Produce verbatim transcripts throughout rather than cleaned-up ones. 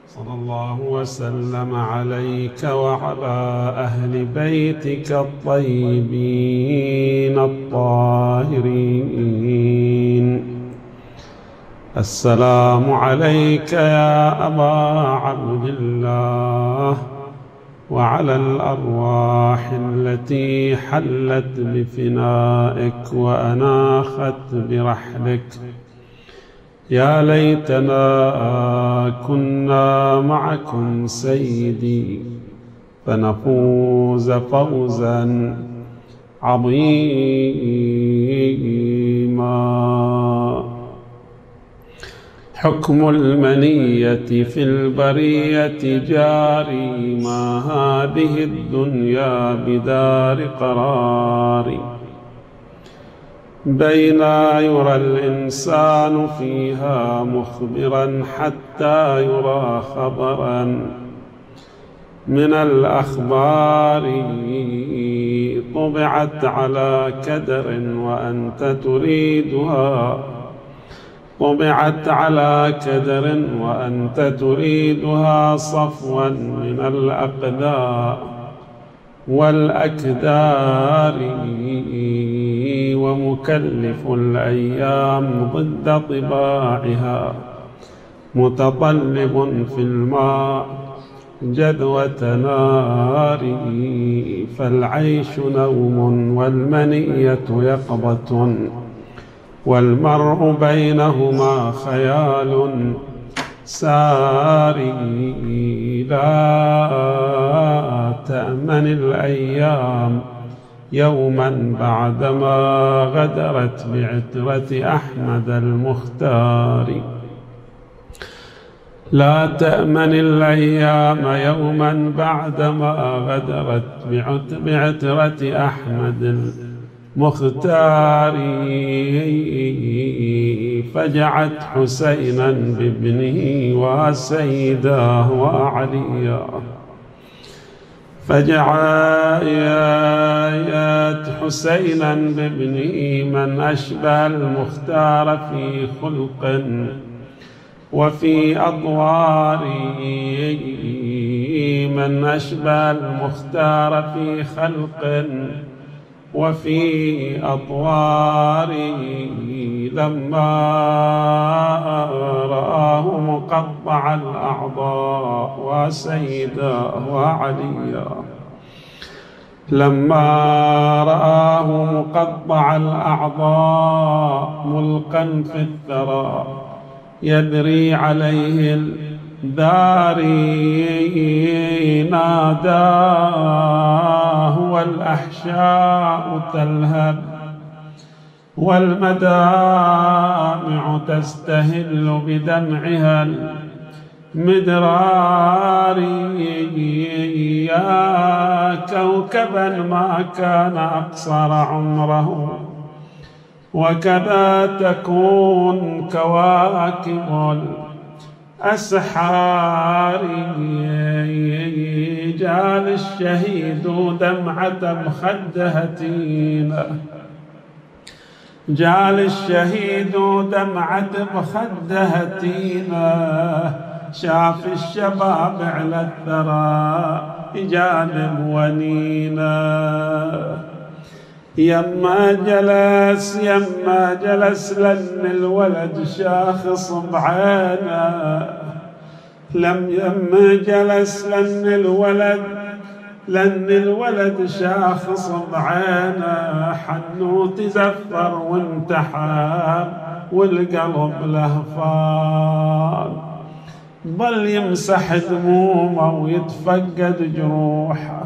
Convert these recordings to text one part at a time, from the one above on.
صلى الله وسلم عليك وعلى أهل بيتك الطيبين الطاهرين. السلام عليك يا أبا عبد الله وعلى الأرواح التي حلت بفنائك وأناخت برحلك. يا ليتنا كنا معكم سيدي فنفوز فوزا عظيما. حكم المنية في البرية جاري، ما هذه الدنيا بدار قرار. بين يرى الإنسان فيها مخبرا حتى يرى خبرا من الأخبار. طبعت على كدر وأنت تريدها، طبعت على كدر وأنت تريدها صفوا من الأقدار والأكدار. ومكلف الأيام ضد طباعها، متطلب في الماء جذوة نار. فالعيش نوم والمنية يقظة، والمرء بينهما خيال ساري. لا تأمن الأيام يوما بعدما غدرت بعترة أحمد المختار. لا تأمن الأيام يوما بعدما غدرت بعترة أحمد المختار. فجعت حسينا بابنه وسيداه وعلياه، فجعت حسينا بابنه من أشبه المختار في خلق وفي أطوار. من أشبه المختار في خلق وفي أطوار. لما رآه مقطع الأعضاء وسيداه وعلياه، لما رآه مقطع الأعضاء ملقا في الثرى يدري عليه الداري. ناداه والأحشاء تلهب والمدامع تستهل بدمعها المدرار. يا كوكبا ما كان أقصر عمره، وكذا تكون كواكب الأسحار. جعل الشهيد دمعة مخدهتين، جعل الشهيد دمعة مخدهتين. شاف الشباب على الثرى جانب ونينا. يما جلس يما جلس لن الولد شاخص بعينه. لم يما جلس لن الولد لن الولد شاخص بعينه. حنوت زفر وانتحر والقلب لهفان. ظل يمسح دمومه ويتفقد جروحه،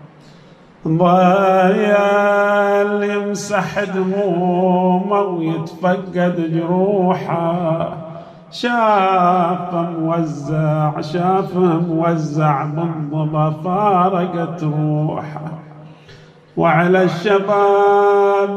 ضايل يمسح دمومه ويتفقد جروحه. شافه موزع شافه موزع بالضبا فارقت روحه. وعلى الشباب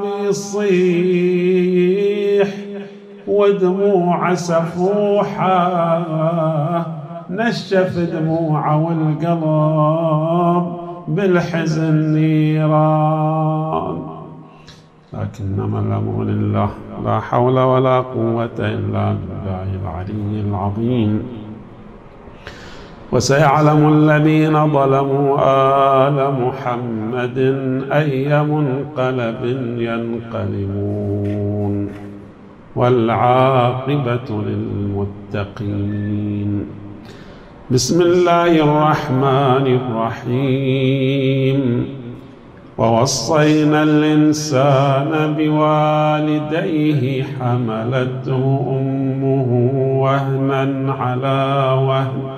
يصيح ودموع سفوحه. نشف دموعه والقلب بالحزن نيران. لكنما الأمر لله، لا حول ولا قوة إلا بالله العلي العظيم. وسيعلم الذين ظلموا آل محمد أي منقلب ينقلبون والعاقبة للمتقين. بسم الله الرحمن الرحيم. ووصينا الإنسان بوالديه حملته أمه وهنا على وهن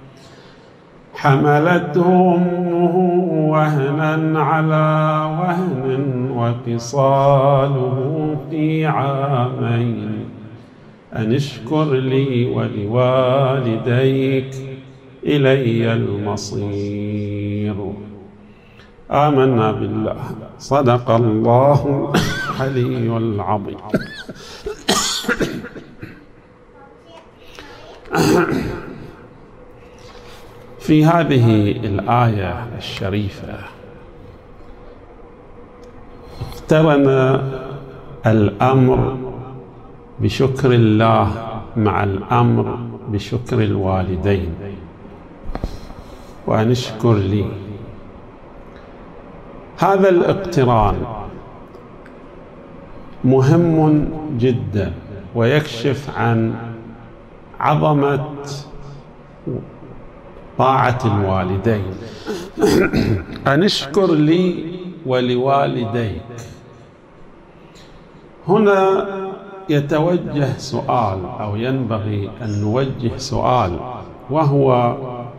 حملته أمه وهنا على وهن وفصاله في عامين أن اشكر لي ولوالديك إلي المصير. آمنا بالله. صدق الله العلي العظيم. في هذه الآية الشريفة اقترن الأمر بشكر الله مع الأمر بشكر الوالدين، وأن اشكر لي. هذا الاقتران مهم جدا ويكشف عن عظمة طاعة الوالدين. أن اشكر لي ولوالديك. هنا يتوجه سؤال أو ينبغي أن نوجه سؤال، وهو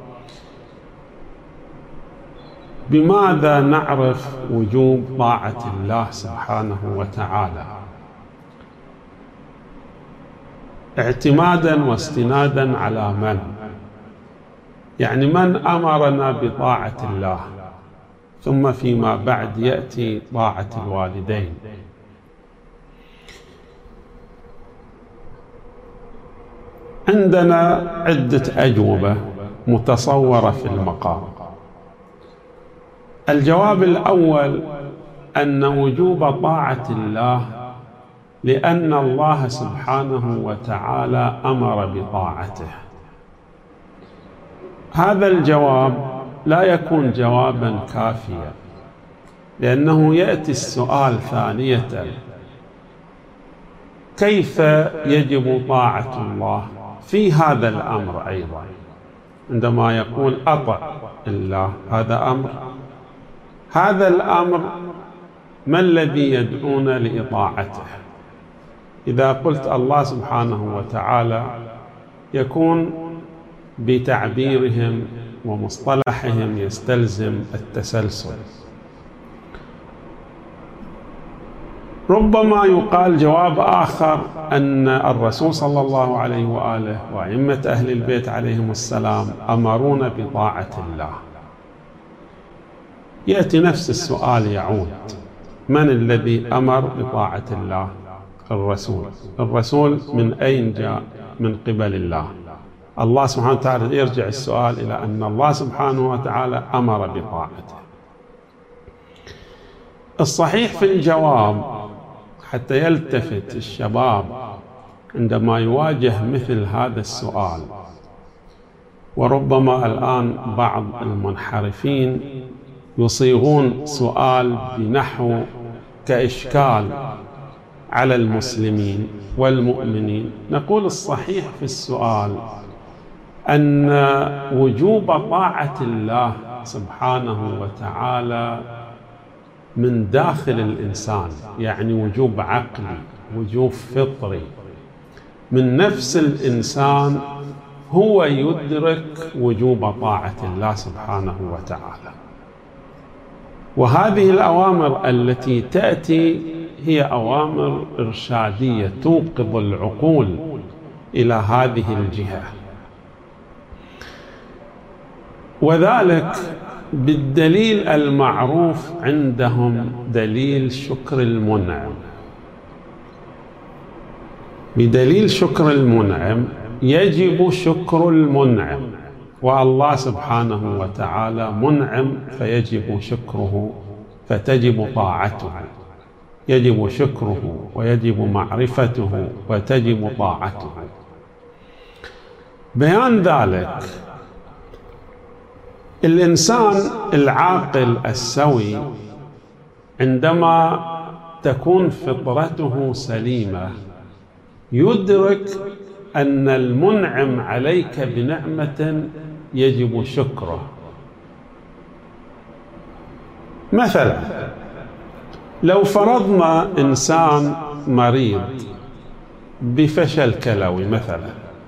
بماذا نعرف وجوب طاعة الله سبحانه وتعالى؟ اعتمادا واستنادا على من؟ يعني من أمرنا بطاعة الله، ثم فيما بعد يأتي طاعة الوالدين. عندنا عدة أجوبة متصورة في المقام. الجواب الأول أن وجوب طاعة الله لأن الله سبحانه وتعالى أمر بطاعته. هذا الجواب لا يكون جوابا كافيا، لأنه يأتي السؤال ثانية: كيف يجب طاعة الله في هذا الأمر أيضا؟ عندما يقول أطع الله، هذا أمر. هذا الأمر ما الذي يدعونا لإطاعته؟ إذا قلت الله سبحانه وتعالى يكون بتعبيرهم ومصطلحهم يستلزم التسلسل. ربما يقال جواب آخر أن الرسول صلى الله عليه وآله وأئمة أهل البيت عليهم السلام أمرونا بطاعة الله. يأتي نفس السؤال يعود: من الذي أمر بطاعة الله؟ الرسول. الرسول من أين جاء؟ من قبل الله. الله سبحانه وتعالى يرجع السؤال إلى أن الله سبحانه وتعالى أمر بطاعته. الصحيح في الجواب حتى يلتفت الشباب عندما يواجه مثل هذا السؤال، وربما الآن بعض المنحرفين يصيغون سؤال بنحو كإشكال على المسلمين والمؤمنين، نقول الصحيح في السؤال أن وجوب طاعة الله سبحانه وتعالى من داخل الإنسان، يعني وجوب عقلي، وجوب فطري من نفس الإنسان، هو يدرك وجوب طاعة الله سبحانه وتعالى. وهذه الأوامر التي تأتي هي أوامر إرشادية توقظ العقول إلى هذه الجهة، وذلك بالدليل المعروف عندهم، دليل شكر المنعم. بدليل شكر المنعم يجب شكر المنعم، والله سبحانه وتعالى منعم فيجب شكره، فتجب طاعته. يجب شكره ويجب معرفته وتجب طاعته. بيان ذلك الإنسان العاقل السوي عندما تكون فطرته سليمة يدرك أن المنعم عليك بنعمة يجب شكره. مثلا لو فرضنا إنسان مريض بفشل كلوي مثلا،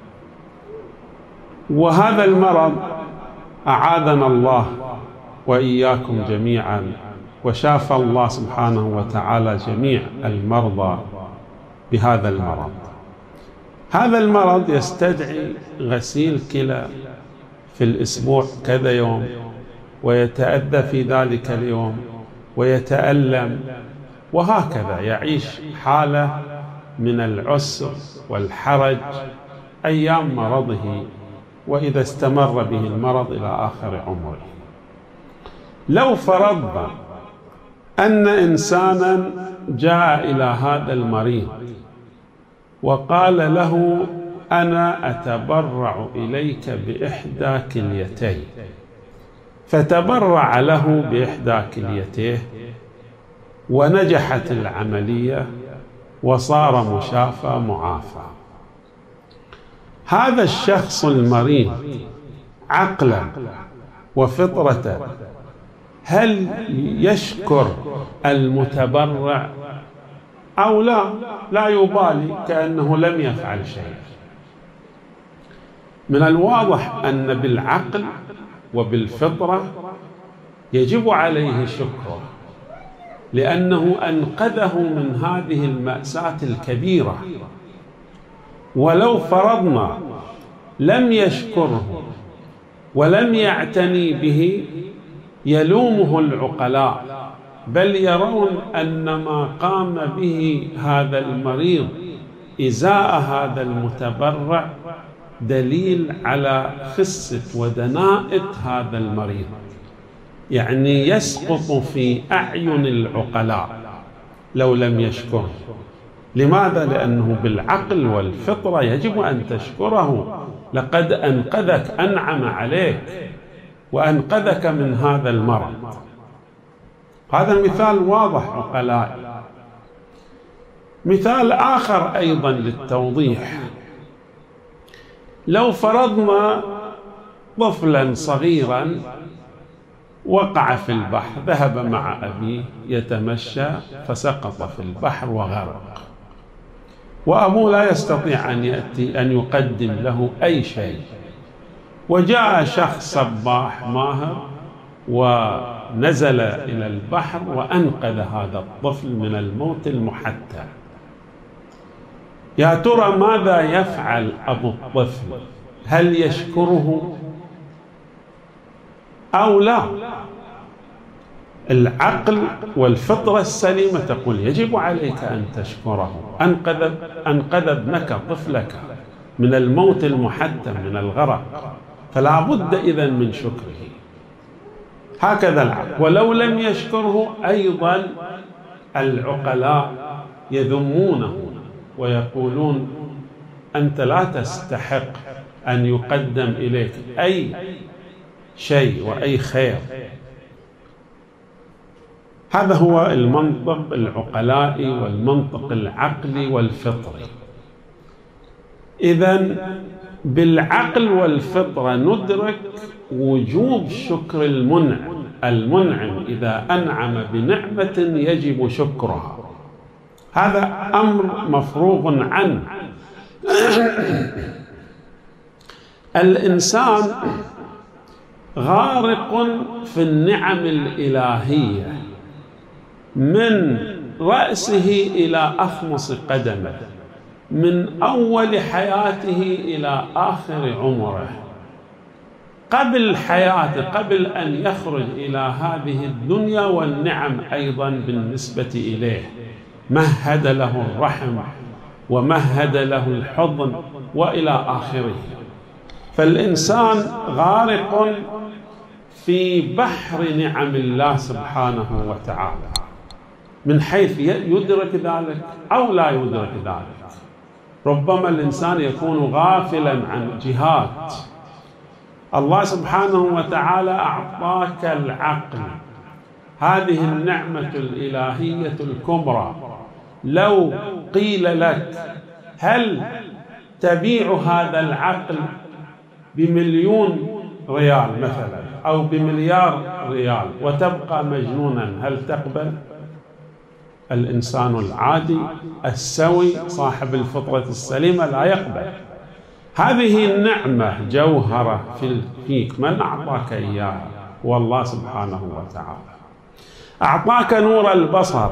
وهذا المرض أعاذنا الله وإياكم جميعا وشافى الله سبحانه وتعالى جميع المرضى بهذا المرض. هذا المرض يستدعي غسيل كلى في الأسبوع كذا يوم، ويتأذى في ذلك اليوم ويتألم، وهكذا يعيش حالة من العسر والحرج أيام مرضه، وإذا استمر به المرض إلى آخر عمره. لو فرضنا أن إنسانا جاء إلى هذا المريض وقال له أنا أتبرع إليك بإحدى كليتي، فتبرع له بإحدى كليتيه ونجحت العملية وصار مشافى معافى، هذا الشخص المريض عقلا وفطرة هل يشكر المتبرع أو لا؟ لا يبالي، كأنه لم يفعل شيء. من الواضح أن بالعقل وبالفطرة يجب عليه شكره، لأنه أنقذه من هذه المأساة الكبيرة. ولو فرضنا لم يشكره ولم يعتني به يلومه العقلاء، بل يرون أن ما قام به هذا المريض إزاء هذا المتبرع دليل على خسة ودناءة هذا المريض، يعني يسقط في أعين العقلاء لو لم يشكره. لماذا؟ لأنه بالعقل والفطرة يجب أن تشكره، لقد أنقذك، أنعم عليك وأنقذك من هذا المرض. هذا مثال واضح عقلائي. مثال آخر أيضا للتوضيح، لو فرضنا طفلا صغيرا وقع في البحر، ذهب مع أبيه يتمشى فسقط في البحر وغرق، وأبوه لا يستطيع أن يأتي أن يقدم له أي شيء، وجاء شخص سباح ماهر ونزل إلى البحر وأنقذ هذا الطفل من الموت المحتم. يا ترى ماذا يفعل أبو الطفل؟ هل يشكره أو لا؟ العقل والفطرة السليمة تقول يجب عليك أن تشكره، أنقذ أنقذ ابنك طفلك من الموت المحتم من الغرق، فلا بد إذن من شكره. هكذا العقل. ولو لم يشكره أيضا العقلاء يذمونه ويقولون أنت لا تستحق أن يقدم إليك أي شيء وأي خير. هذا هو المنطق العقلائي والمنطق العقلي والفطري. إذن بالعقل والفطرة ندرك وجوب شكر المنعم المنعم إذا أنعم بنعمة يجب شكرها، هذا أمر مفروغ عنه. الإنسان غارق في النعم الإلهية من رأسه إلى أخمص قدمه، من أول حياته إلى آخر عمره. قبل حياته، قبل أن يخرج إلى هذه الدنيا، والنعم أيضا بالنسبة إليه، مهد له الرحم ومهد له الحضن وإلى آخره. فالإنسان غارق في بحر نعم الله سبحانه وتعالى، من حيث يدرك ذلك أو لا يدرك ذلك. ربما الإنسان يكون غافلا عن جهات الله سبحانه وتعالى أعطاك العقل، هذه النعمة الإلهية الكبرى. لو قيل لك هل تبيع هذا العقل بمليون ريال مثلا أو بمليار ريال وتبقى مجنونا، هل تقبل؟ الإنسان العادي السوي صاحب الفطرة السليمة لا يقبل. هذه النعمة جوهرة فيك، من أعطاك إياها؟ والله سبحانه وتعالى. أعطاك نور البصر،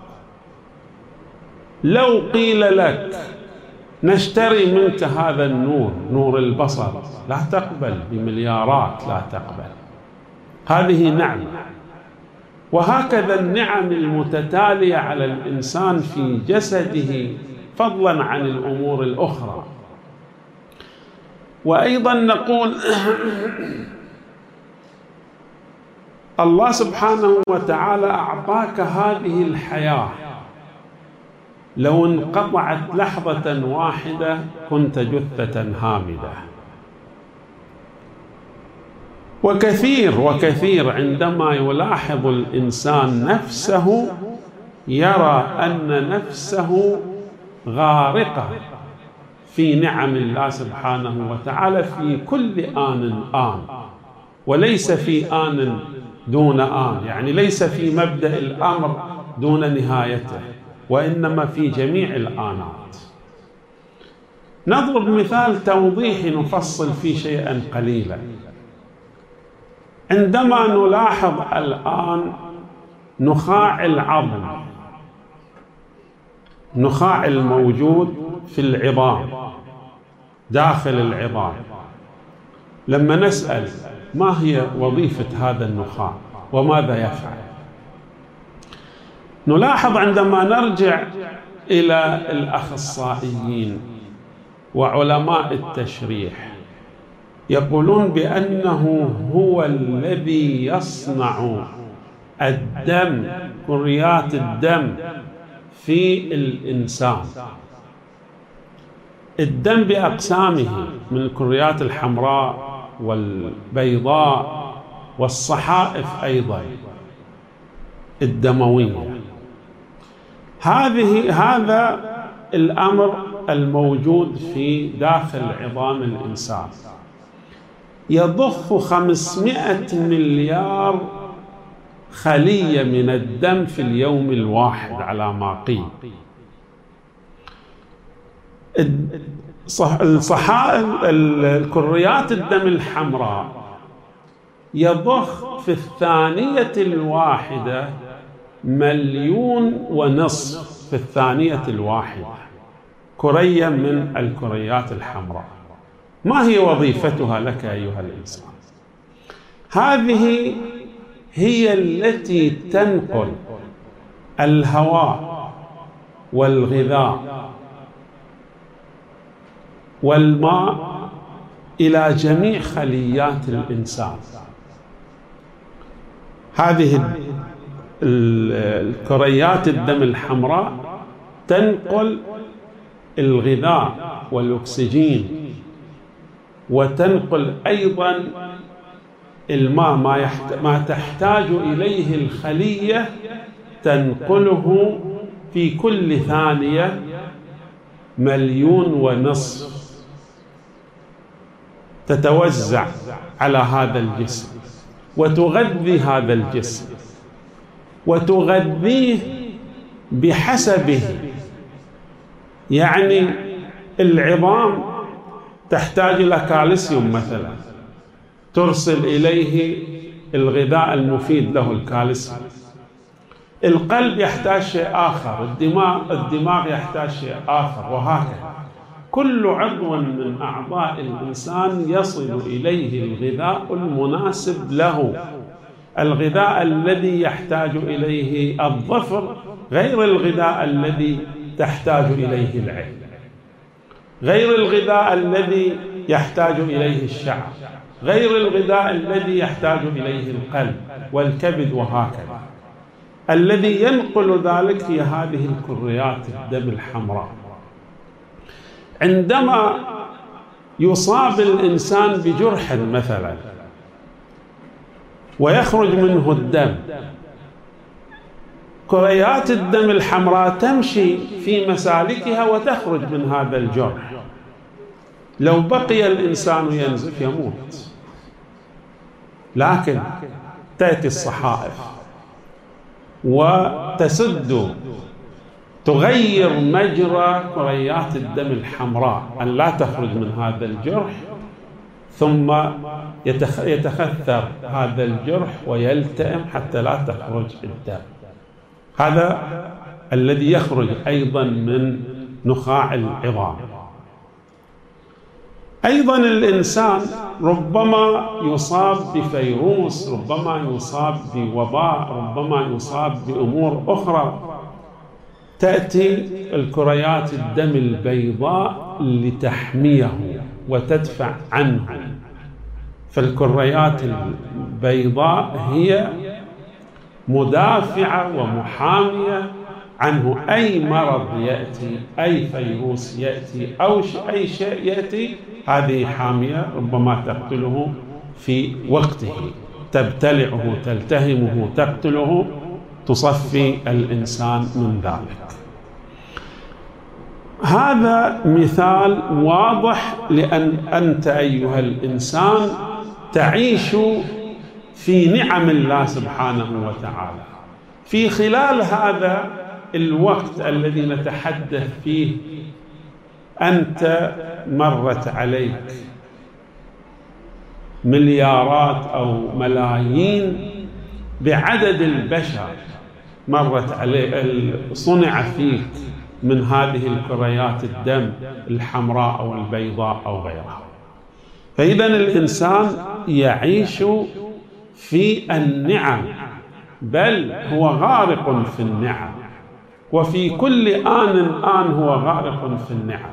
لو قيل لك نشتري منك هذا النور، نور البصر، لا تقبل بمليارات، لا تقبل. هذه نعمة. وهكذا النعم المتتالية على الإنسان في جسده فضلا عن الأمور الأخرى. وأيضا نقول الله سبحانه وتعالى أعطاك هذه الحياة، لو انقطعت لحظة واحدة كنت جثة هامدة. وكثير وكثير عندما يلاحظ الإنسان نفسه يرى أن نفسه غارقة في نعم الله سبحانه وتعالى في كل آن آن، وليس في آن دون آن، يعني ليس في مبدأ الأمر دون نهايته، وإنما في جميع الآنات. نضرب مثال توضيحي نفصل فيه شيئا قليلا. عندما نلاحظ الآن نخاع العظم، نخاع الموجود في العظام داخل العظام، لما نسأل ما هي وظيفة هذا النخاع وماذا يفعل، نلاحظ عندما نرجع إلى الأخصائيين وعلماء التشريح يقولون بأنه هو الذي يصنع الدم، كريات الدم في الإنسان. الدم بأقسامه من الكريات الحمراء والبيضاء والصحائف أيضا الدموية. هذه هذا الأمر الموجود في داخل عظام الإنسان يضخ خمسمائة مليار خلية من الدم في اليوم الواحد على ما قيل. الصحائف الكريات الدم الحمراء يضخ في الثانية الواحدة مليون ونصف في الثانية الواحدة كرية من الكريات الحمراء. ما هي وظيفتها لك أيها الإنسان؟ هذه هي التي تنقل الهواء والغذاء والماء إلى جميع خليات الإنسان. هذه الكريات الدم الحمراء تنقل الغذاء والأكسجين، وتنقل أيضا الماء، ما, ما تحتاج إليه الخلية تنقله في كل ثانية مليون ونصف، تتوزع على هذا الجسم وتغذي هذا الجسم وتغذيه بحسبه. يعني العظام تحتاج إلى كالسيوم مثلا، ترسل إليه الغذاء المفيد له الكالسيوم. القلب يحتاج شيء آخر، الدماغ الدماغ يحتاج شيء آخر، وهكذا. كل عضو من أعضاء الإنسان يصل إليه الغذاء المناسب له. الغذاء الذي يحتاج إليه الظفر غير الغذاء الذي تحتاج إليه العين، غير الغذاء الذي يحتاج إليه الشعر، غير الغذاء الذي يحتاج إليه القلب والكبد، وهكذا. الذي ينقل ذلك هي هذه الكريات الدم الحمراء. عندما يصاب الإنسان بجرح مثلا ويخرج منه الدم، كريات الدم الحمراء تمشي في مسالكها وتخرج من هذا الجرح. لو بقي الإنسان ينزف يموت، لكن تأتي الصحائف وتسد تغير مجرى كريات الدم الحمراء أن لا تخرج من هذا الجرح، ثم يتخثر هذا الجرح ويلتئم حتى لا تخرج الدم. هذا الذي يخرج أيضا من نخاع العظام. أيضا الإنسان ربما يصاب بفيروس، ربما يصاب بوباء، ربما يصاب بأمور أخرى، تأتي الكريات الدم البيضاء لتحميه وتدفع عنه. فالكريات البيضاء هي مدافعة ومحامية عنه. أي مرض يأتي، أي فيروس يأتي، أو أي شيء يأتي، هذه حامية ربما تقتله في وقته، تبتلعه، تلتهمه، تقتله، تصفي الإنسان من ذلك. هذا مثال واضح لأن أنت أيها الإنسان تعيش في نعم الله سبحانه وتعالى. في خلال هذا الوقت الذي نتحدث فيه أنت مرت عليك مليارات أو ملايين بعدد البشر مرت عليه، صنع فيك من هذه الكريات الدم الحمراء أو البيضاء أو غيرها. فإذا الإنسان يعيش في النعم، بل هو غارق في النعم، وفي كل آن آن هو غارق في النعم.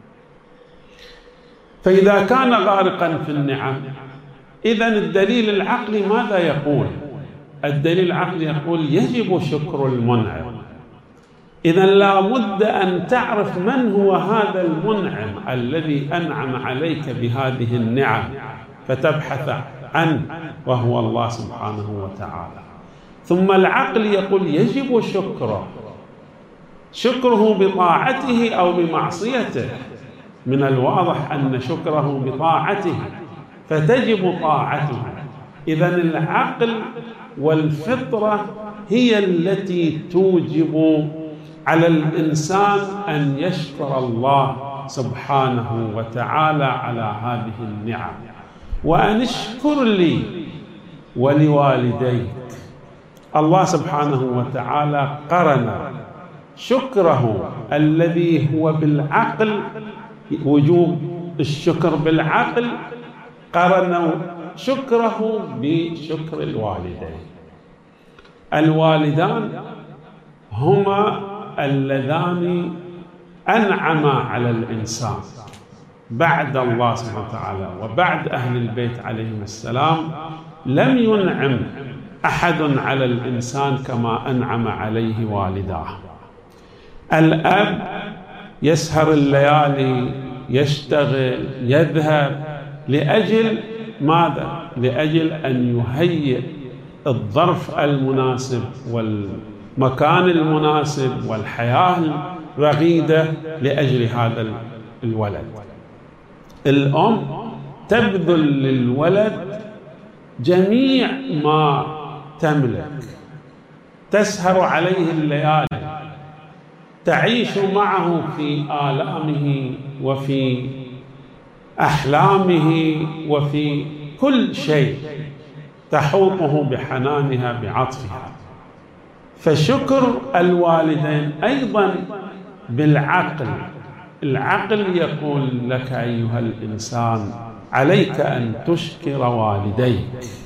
فإذا كان غارقا في النعم، إذن الدليل العقلي ماذا يقول؟ الدليل العقلي يقول يجب شكر المنعم. إذن لا بد أن تعرف من هو هذا المنعم الذي أنعم عليك بهذه النعم، فتبحث عنه، وهو الله سبحانه وتعالى. ثم العقل يقول يجب شكره، شكره بطاعته أو بمعصيته. من الواضح أن شكره بطاعته، فتجب طاعته. إذن العقل والفطرة هي التي توجب على الإنسان أن يشكر الله سبحانه وتعالى على هذه النعم، وأن اشكر لي ولوالديك. الله سبحانه وتعالى قرن شكره الذي هو بالعقل، وجوب الشكر بالعقل، قرن شكره بشكر الوالدين. الوالدان هما اللذان أنعما على الإنسان بعد الله سبحانه وتعالى وبعد أهل البيت عليهم السلام. لم ينعم أحد على الإنسان كما أنعم عليه والداه. الأب يسهر الليالي، يشتغل، يذهب لأجل ماذا؟ لأجل أن يهيئ الظرف المناسب والمكان المناسب والحياة الرغيدة لأجل هذا الولد. الأم تبذل للولد جميع ما تملك، تسهر عليه الليالي، تعيش معه في آلامه وفي أحلامه وفي كل شيء، تحوطه بحنانها بعطفها. فشكر الوالدين أيضا بالعقل. العقل يقول لك أيها الإنسان عليك أن تشكر والديك.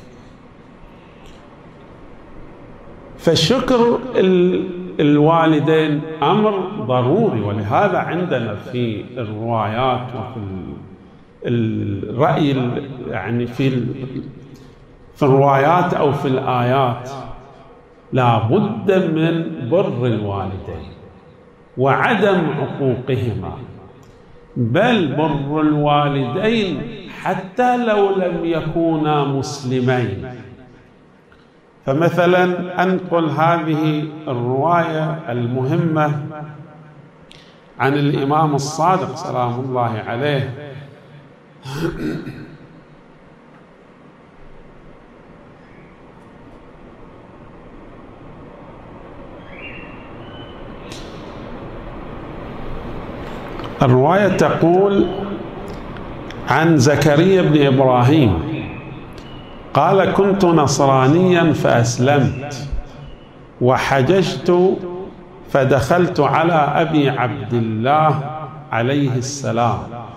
فشكر الوالدين أمر ضروري، ولهذا عندنا في الروايات وفي الرأي يعني في في الروايات أو في الآيات لا بد من بر الوالدين وعدم عقوقهما. بل بر الوالدين حتى لو لم يكونا مسلمين. فمثلا أنقل هذه الرواية المهمة عن الإمام الصادق سلام الله عليه الرواية تقول عن زكريا بن إبراهيم قال: كنت نصرانيا فأسلمت وحججت فدخلت على أبي عبد الله عليه السلام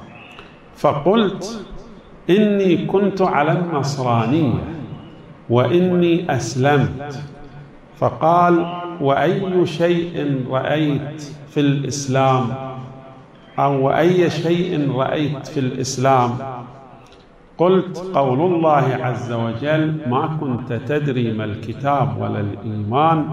فقلت: إني كنت على النصرانية وإني أسلمت. فقال: وأي شيء رأيت في الإسلام أو أي شيء رأيت في الإسلام؟ قلت: قول الله عز وجل: ما كنت تدري ما الكتاب ولا الإيمان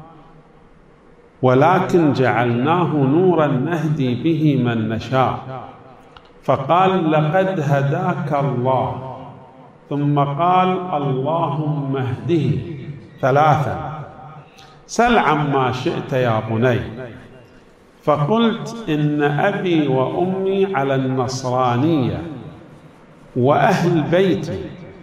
ولكن جعلناه نورا نهدي به من نشاء. فقال: لقد هداك الله. ثم قال: اللهم اهده ثلاثا. سل عما شئت يا بني. فقلت: إن أبي وأمي على النصرانية وأهل بيتي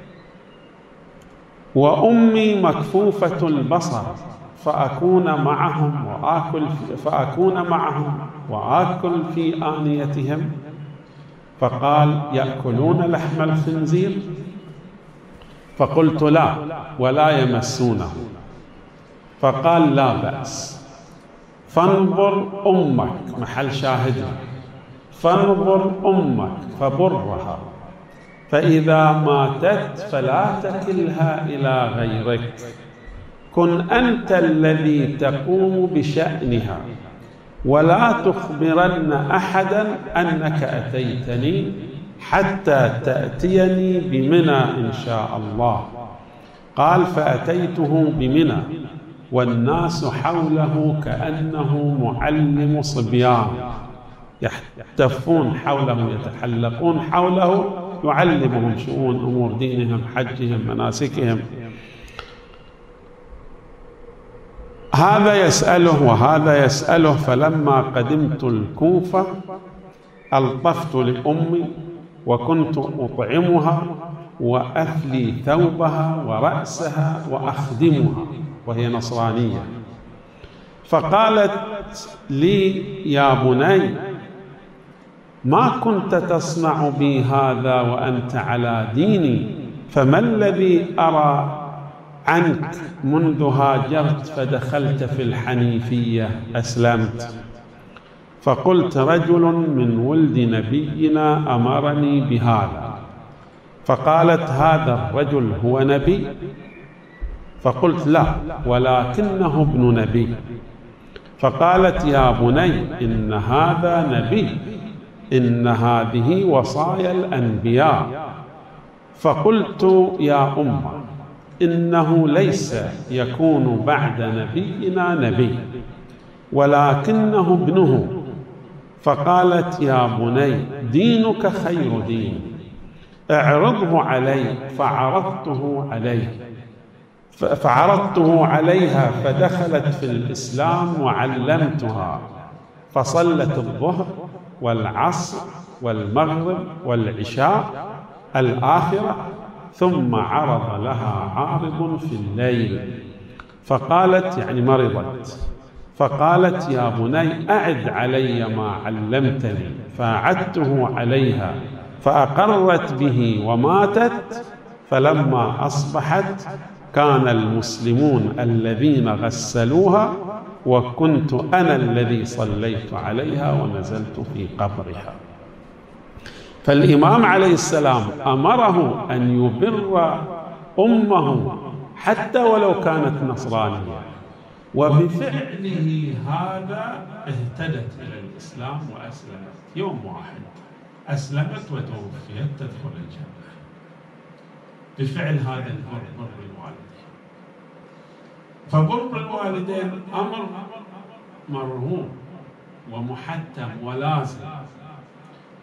وأمي مكفوفة البصر فأكون معهم وآكل في فأكون معهم وآكل في آنيتهم. فقال: يأكلون لحم الخنزير؟ فقلت: لا، ولا يمسونه. فقال: لا بأس. فانظر أمك، محل شاهدها، فانظر أمك فبرها، فإذا ماتت فلا تكلها إلى غيرك، كن أنت الذي تقوم بشأنها، ولا تخبرن أحدا أنك أتيتني حتى تأتيني بمنى إن شاء الله. قال: فأتيته بمنى والناس حوله كأنه معلم صبيان، يحتفون حوله يتحلقون حوله يعلمهم شؤون أمور دينهم، حجهم، مناسكهم. هذا يسأله وهذا يسأله. فلما قدمت الكوفة ألطفت لأمي وكنت أطعمها وأفلي ثوبها ورأسها وأخدمها، وهي نصرانية. فقالت لي: يا بني، ما كنت تصنع بي هذا وأنت على ديني، فما الذي أرى عنك منذ هاجرت فدخلت في الحنيفية أسلمت؟ فقلت: رجل من ولد نبينا أمرني بهذا. فقالت: هذا الرجل هو نبي؟ فقلت: لا، ولكنه ابن نبي. فقالت: يا بني، إن هذا نبي، إن هذه وصايا الأنبياء. فقلت: يا أمه، إنه ليس يكون بعد نبينا نبي، ولكنه ابنه. فقالت: يا بني، دينك خير دين، اعرضه علي. فعرضته عليه فعرضته عليها فدخلت في الإسلام وعلمتها، فصلت الظهر والعصر والمغرب والعشاء الآخرة، ثم عرض لها عارض في الليل فقالت، يعني مرضت، فقالت: يا بني، أعد علي ما علمتني. فأعدته عليها فأقرت به وماتت. فلما أصبحت كان المسلمون الذين غسلوها، وكنت أنا الذي صليت عليها ونزلت في قبرها. فالإمام عليه السلام أمره أن يبر أمه حتى ولو كانت نصرانية، وبفعله هذا اهتدت إلى الإسلام وأسلمت. يوم واحد أسلمت وتوفيت تدخل الجنة بفعل هذا البر، بر الوالدين. فبر الوالدين أمر مرهون ومحتم ولازم،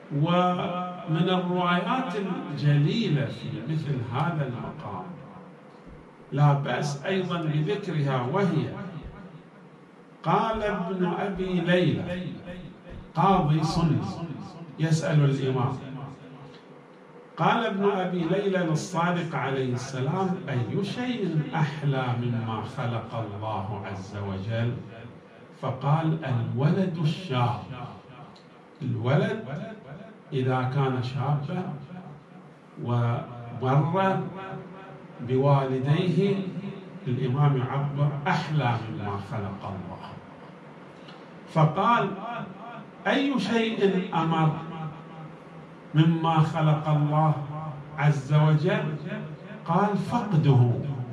ومن الروايات الجليلة في مثل هذا المقام لا بأس أيضا بذكرها، وهي قال ابن أبي ليلى قاضي سنة يسأل الإمام، قال ابن أبي ليلى للصادق عليه السلام: أي شيء أحلى مما خلق الله عز وجل؟ فقال: الولد الشاب. الولد إذا كان شابا وبر بوالديه، الإمام يعبر أحلى مما خلق الله. فقال: أي شيء أمر مما خلق الله عز وجل؟ قال: فقده.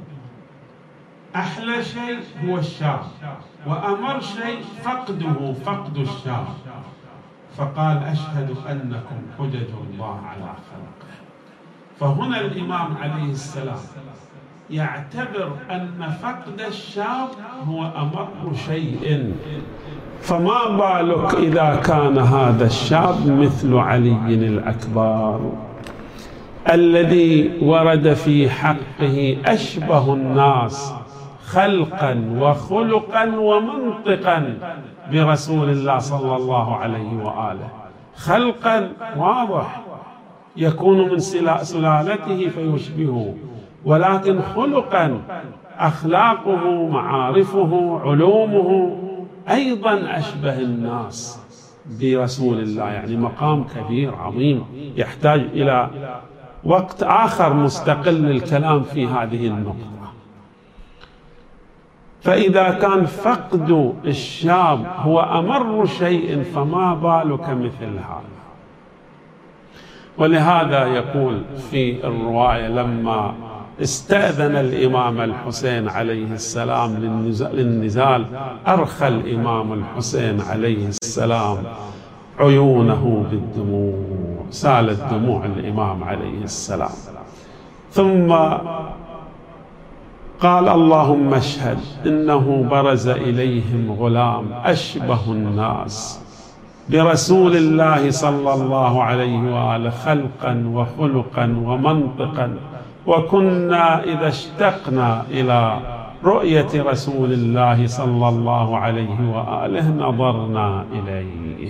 أحلى شيء هو الشاب، وأمر شيء فقده، فقد الشاب. فقال: أشهد أنكم حجج الله على خلقه. فهنا الإمام عليه السلام يعتبر أن فقد الشاب هو أمر شيء، فما بالك إذا كان هذا الشاب مثل علي الأكبر الذي ورد في حقه أشبه الناس خلقا وخلقا ومنطقا برسول الله صلى الله عليه وآله. خلقا واضح يكون من سلالته فيشبهه، ولكن خلقا أخلاقه معارفه علومه أيضا أشبه الناس برسول الله. يعني مقام كبير عظيم يحتاج إلى وقت آخر مستقل للكلام في هذه النقطة. فإذا كان فقد الشاب هو أمر شيء، فما بالك مثل هذا. ولهذا يقول في الرواية: لما استأذن الإمام الحسين عليه السلام للنزال، أرخى الإمام الحسين عليه السلام عيونه بالدموع، سالت دموع الإمام عليه السلام، ثم قال: اللهم اشهد إنه برز إليهم غلام أشبه الناس برسول الله صلى الله عليه وآله خلقا وخلقا ومنطقا، وكنا إذا اشتقنا إلى رؤية رسول الله صلى الله عليه وآله نظرنا إليه.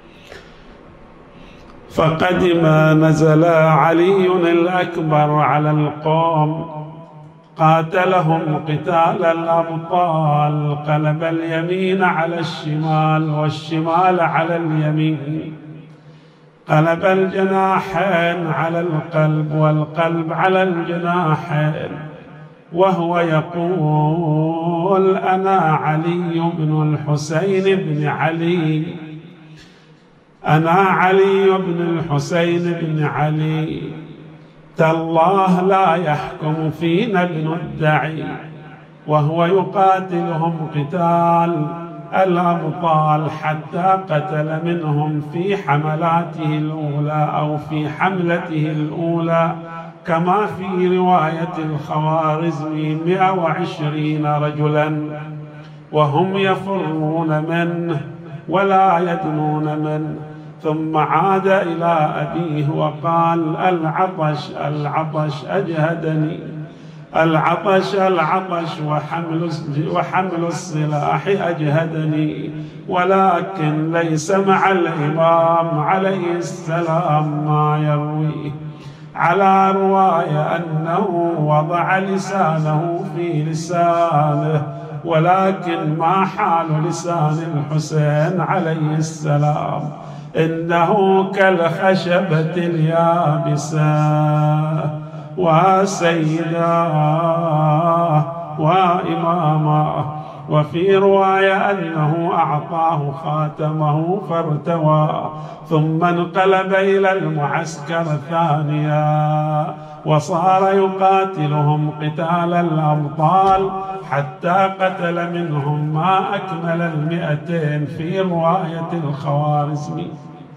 فقدم نزل علي الأكبر على القوم، قاتلهم قتال الأبطال، قلب اليمين على الشمال والشمال على اليمين، قلب الجناحين على القلب والقلب على الجناحين، وهو يقول: أنا علي بن الحسين بن علي، أنا علي بن الحسين بن علي، تالله لا يحكم فينا ابن الدعي. وهو يقاتلهم قتال الأبطال حتى قتل منهم في حملاته الأولى أو في حملته الأولى، كما في رواية الخوارزمي مئة وعشرين رجلا، وهم يفرون منه ولا يدنون منه. ثم عاد إلى أبيه وقال: العطش العطش أجهدني، العطش العطش وحمل وحمل السلاح أجهدني، ولكن ليس مع الإمام عليه السلام ما يرويه. على رواية أنه وضع لسانه في لسانه، ولكن ما حال لسان الحسين عليه السلام؟ إنه كالخشبة اليابسة، وسيداه وإماماه. وفي رواية أنه أعطاه خاتمه فارتوى، ثم انقلب إلى المعسكر ثانيا، وصار يقاتلهم قتال الأبطال حتى قتل منهم ما أكمل المئتين في رواية الخوارزمي.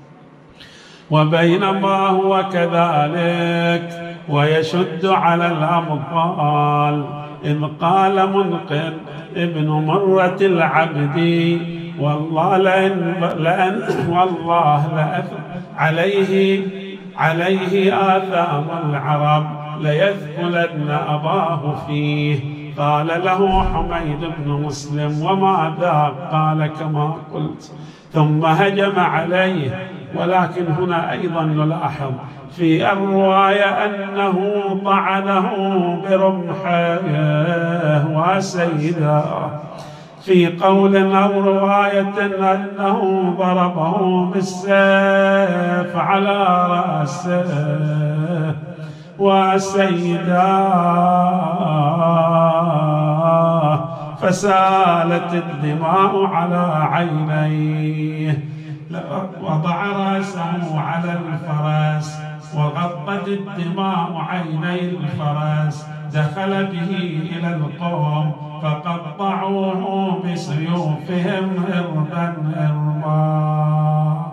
وبينما هو كذلك ويشد على الأبطال، إذ قال منقذ ابن مرة العبدي: والله لئن, لئن والله عليه عليه آثام العرب ليثقلن أباه فيه. قال له حميد بن مسلم وماذا؟ قال كما قلت، ثم هجم عليه. ولكن هنا أيضا نلاحظ في الرواية أنه طعنه برمحه وسيدا، في قول أو رواية أنه ضربه بالسيف على رأسه وسيداه، فسالت الدماء على عينيه. وضع رأسه على الفرس وغطت الدماء عيني الفرس، دخل به إلى القوم فقطعوه بسيوفهم إربا إربا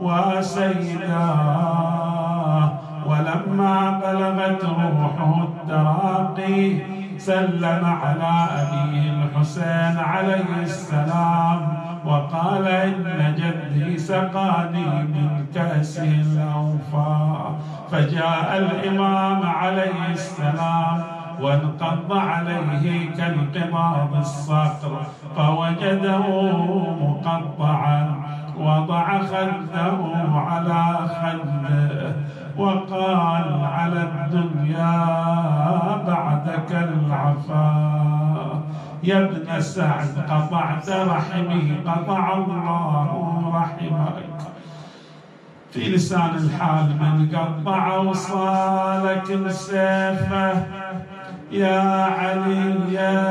وسيداه. ولما بلغت روحه التراقي سلم على أبيه الحسين عليه السلام وقال إن جدي سقاني من كأس الأوفى. فجاء الإمام عليه السلام وانقض عليه كانقضاض الصقر فوجده مقطعا، وضع خده على خده وقال على الدنيا بعدك العفا. يا ابن سعد قطعت رحمي قطع الله رحمك. في لسان الحال من قطع وصالك بسيفه يا علي يا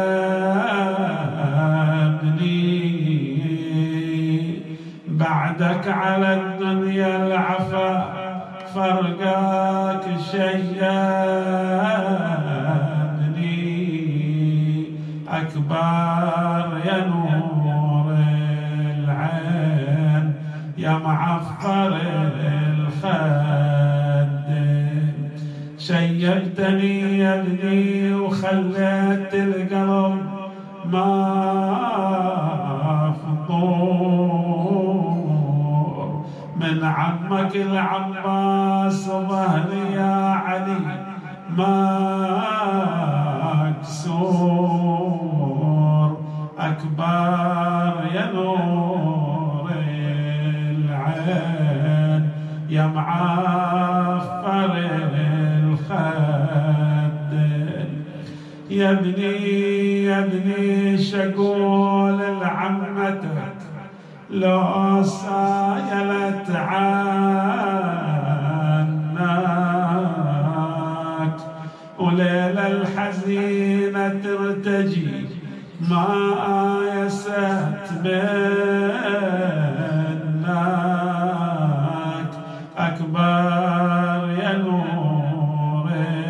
ابني، بعدك على الدنيا العفا فرقاك شيء يا ابني. أكبر يا نور العين يا معفر الخد، شيبتني يا ابني وخليت القلب ما فطور. من عمك العباس ظهري يا علي ما كسور. أكبر يا نور العين يا معفر الخد، يا ابني يا ابني شقول لعمتك لو سايلت عنك، وليلة الحزينة ترتجي ما آيست منك. أكبر يا نور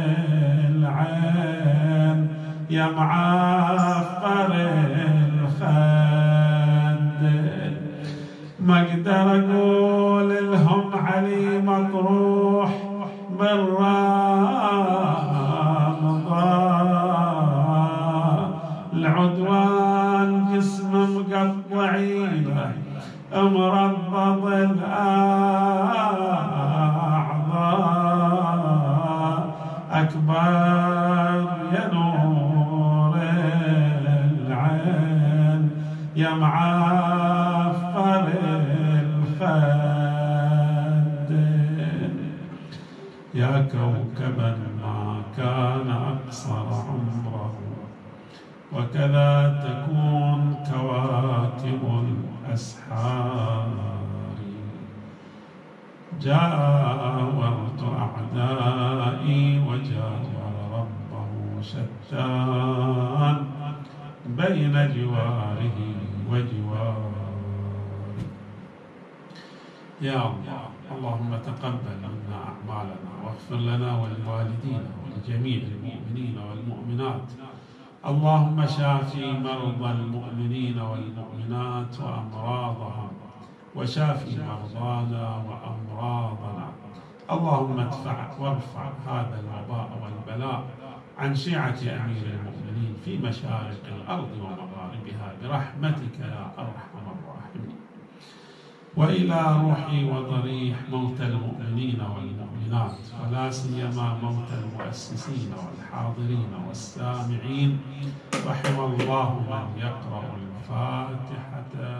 العين يا معفر الخد، ما اقدر اقول لهم علي مطروح بالرمضاء. العدوان جسم مقطعين مربض الاعضاء. اكبر يا نور العين يا معفر الخد، يا كوكبا ما كان أقصر عمره وكذا تكون كواكب الأسحار. جاورت أعدائي وجاور ربه شتان بين جواره وجواري. يا الله اللهم تقبل منا أعمالنا واغفر لنا ولوالدينا ولجميع المؤمنين والمؤمنات. اللهم شافي مرضى المؤمنين والمؤمنات وأمراضهم وشافي مرضانا وأمراضنا. اللهم ادفع وارفع هذا الوباء والبلاء عن شيعة أمير المؤمنين في مشارق الأرض ومغاربها برحمتك يا أرحم الراحمين. وإلى روحي وضريح موتى المؤمنين والمؤمنات، ولا سيما موتى المؤسسين والحاضرين والسامعين، رحم الله من يقرأ الفاتحة